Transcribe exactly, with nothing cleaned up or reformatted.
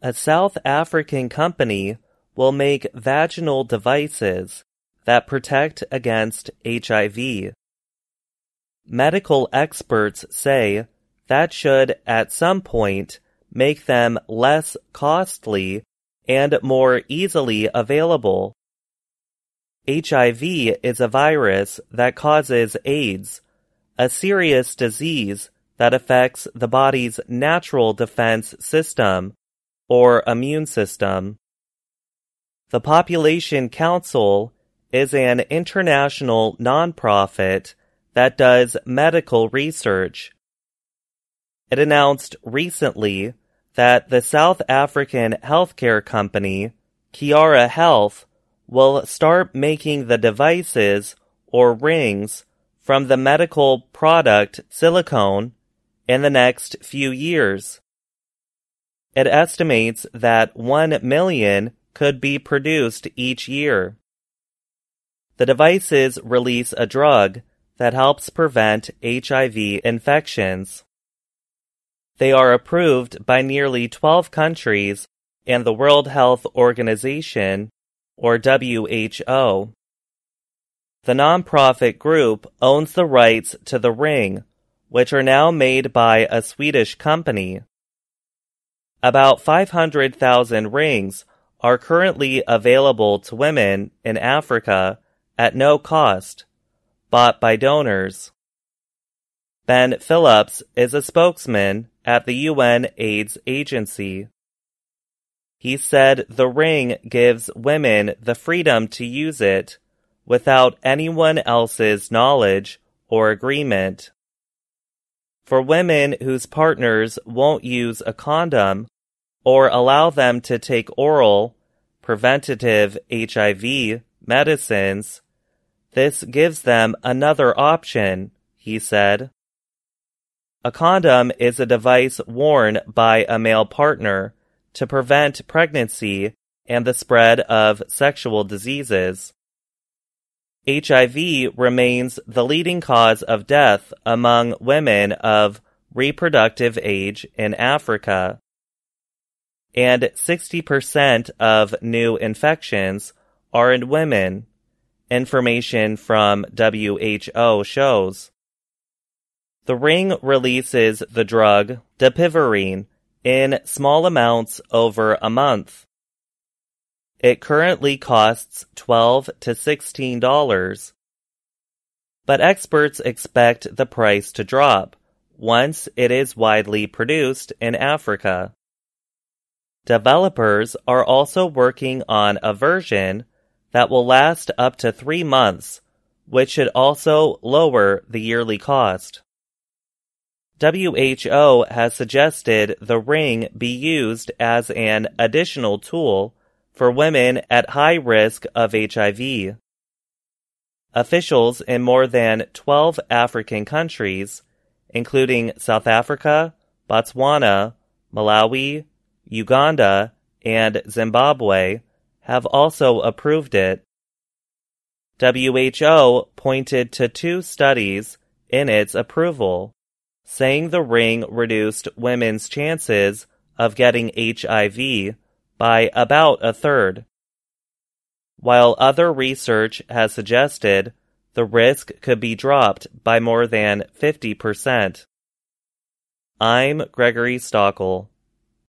A South African company will make vaginal devices that protect against H I V. Medical experts say that should at some point make them less costly and more easily available. H I V is a virus that causes AIDS, a serious disease that affects the body's natural defense system or immune system. The Population Council is an international nonprofit that does medical research. It announced recently that the South African healthcare company, Kiara Health, will start making the devices or rings from the medical product silicone in the next few years. It estimates that one million could be produced each year. The devices release a drug that helps prevent H I V infections. They are approved by nearly twelve countries and the World Health Organization, or W H O. The nonprofit group owns the rights to the ring, which are now made by a Swedish company. About five hundred thousand rings are currently available to women in Africa at no cost, bought by donors. Ben Phillips is a spokesman at the U N AIDS agency. He said the ring gives women the freedom to use it without anyone else's knowledge or agreement. For women whose partners won't use a condom or allow them to take oral, preventative H I V medicines, this gives them another option, he said. A condom is a device worn by a male partner to prevent pregnancy and the spread of sexual diseases. H I V remains the leading cause of death among women of reproductive age in Africa, and sixty percent of new infections are in women, information from W H O shows. The ring releases the drug dapivirine in small amounts over a month. It currently costs twelve to sixteen dollars. But experts expect the price to drop once it is widely produced in Africa. Developers are also working on a version that will last up to three months, which should also lower the yearly cost. W H O has suggested the ring be used as an additional tool for women at high risk of H I V. Officials in more than twelve African countries, including South Africa, Botswana, Malawi, Uganda, and Zimbabwe, have also approved it. W H O pointed to two studies in its approval, saying the ring reduced women's chances of getting H I V by about a third, while other research has suggested the risk could be dropped by more than fifty percent. I'm Gregory Stockel.